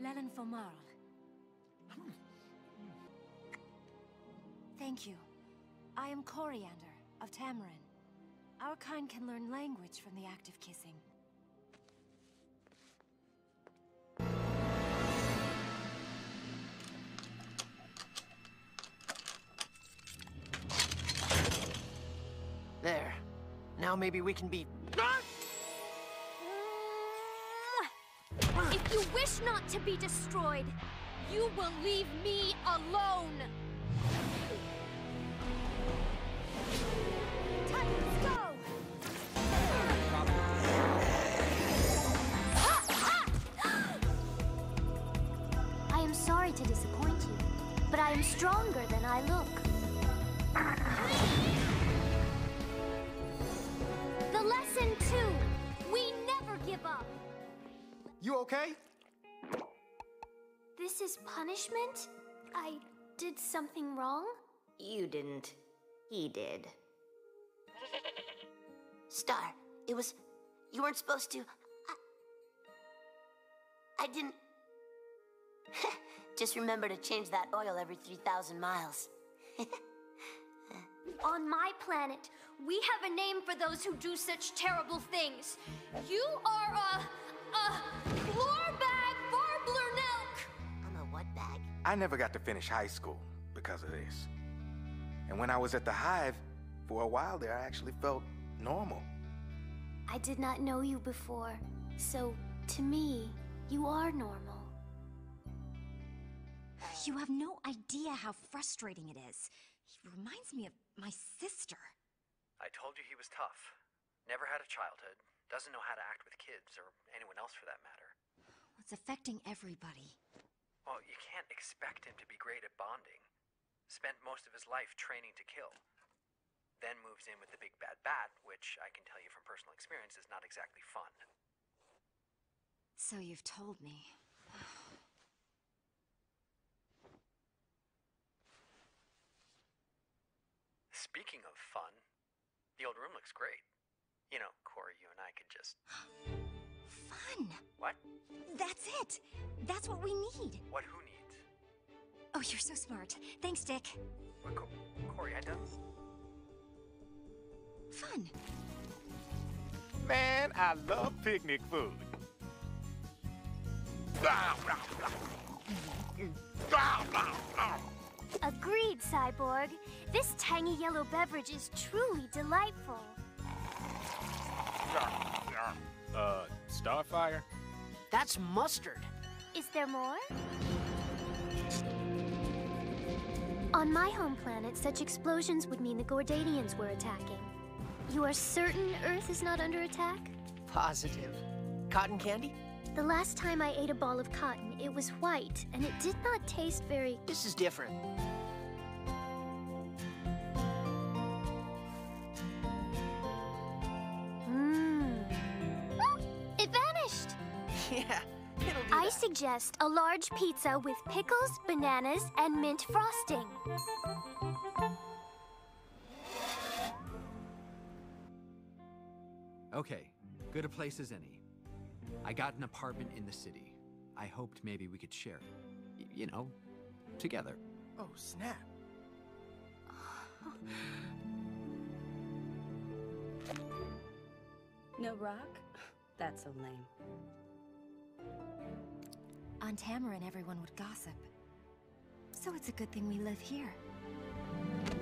Melon Fomarl. Thank you. I am Coriander of Tamarin. Our kind can learn language from the act of kissing. There. Now maybe we can be... If you wish not to be destroyed, you will leave me alone! Let's go! I am sorry to disappoint you, but I am stronger than I look. The lesson 2, we never give up. You okay? This is punishment? I did something wrong? You didn't. He did. Star, it was... You weren't supposed to... I didn't... Just remember to change that oil every 3,000 miles. On my planet, we have a name for those who do such terrible things. You are a floor bag Farblernelk! I'm a what bag? I never got to finish high school because of this. And when I was at the Hive, for a while there, I actually felt normal. I did not know you before, so to me, you are normal. You have no idea how frustrating it is. He reminds me of my sister. I told you he was tough. Never had a childhood. Doesn't know how to act with kids, or anyone else for that matter. It's affecting everybody. Well, you can't expect him to be great at bonding. Spent most of his life training to kill. Then moves in with the big bad bat, which I can tell you from personal experience is not exactly fun. So you've told me. Speaking of fun, the old room looks great. You know, Corey, you and I could just... Fun! What? That's it! That's what we need! What who needs? Oh, you're so smart. Thanks, Dick. What, Corey, I don't... Fun! Man, I love picnic food. Agreed, Cyborg. This tangy yellow beverage is truly delightful. Starfire? That's mustard. Is there more? On my home planet, such explosions would mean the Gordanians were attacking. You are certain Earth is not under attack? Positive. Cotton candy? The last time I ate a ball of cotton, it was white, and it did not taste very... This is different. It vanished! Yeah, it'll do I that. suggest a large pizza with pickles, bananas, and mint frosting. Okay, good a place as any. I got an apartment in the city. I hoped maybe we could share it. You know, together. Oh, snap. No rock? That's so lame. On Tamarin, everyone would gossip. So it's a good thing we live here.